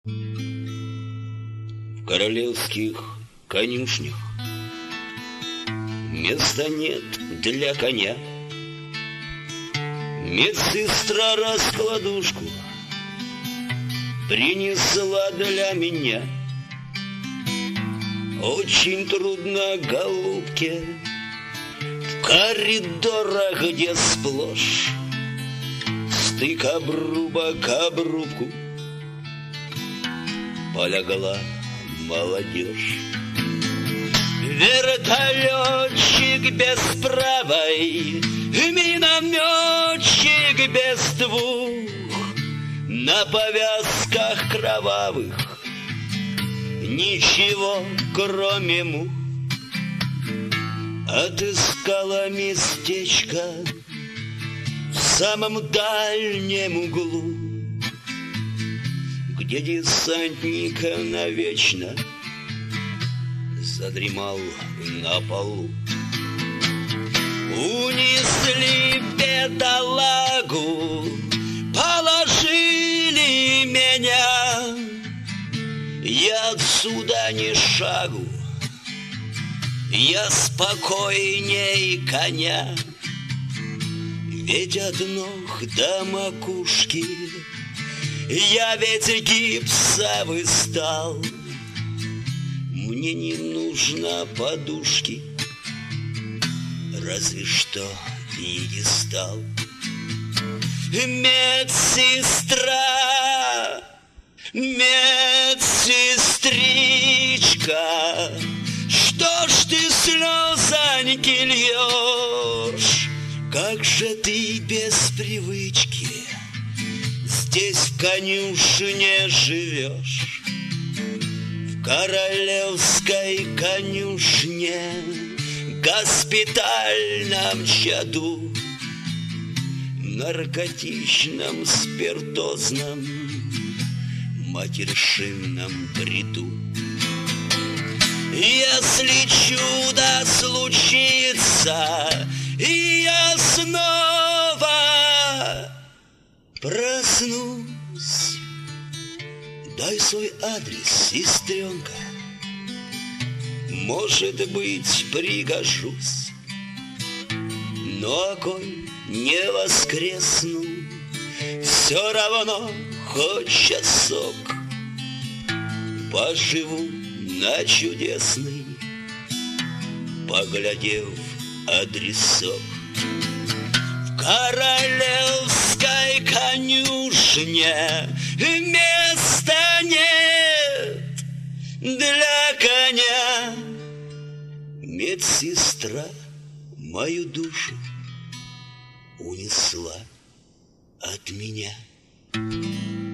В королевских конюшнях места нет для коня. Медсестра раскладушку принесла для меня. Очень трудно, голубке, в коридорах, где сплошь стык обруба к обрубку, полегла молодежь. Вертолетчик без правой, минометчик без двух, на повязках кровавых ничего, кроме мух. Отыскала местечко в самом дальнем углу, где десантник навечно задремал на полу. Унесли бедолагу, положили меня. Я отсюда ни шагу, я спокойней коня. Ведь от ног до макушки я ведь гипсовый стал. Мне не нужно подушки, разве что пьедестал. Медсестра, медсестричка, что ж ты слезоньки льешь? Как же ты без привычки здесь в конюшне живешь? В королевской конюшне, госпитальном чаду, наркотичном, спиртозном, матершинном бреду. Если чудо случится, и я снова проснусь, дай свой адрес, сестренка, может быть, пригожусь. Но коль не воскресну, все равно хоть часок поживу на чудесный, поглядев адресок. В королевской конюшне места нет для коня. Медсестра мою душу унесла от меня.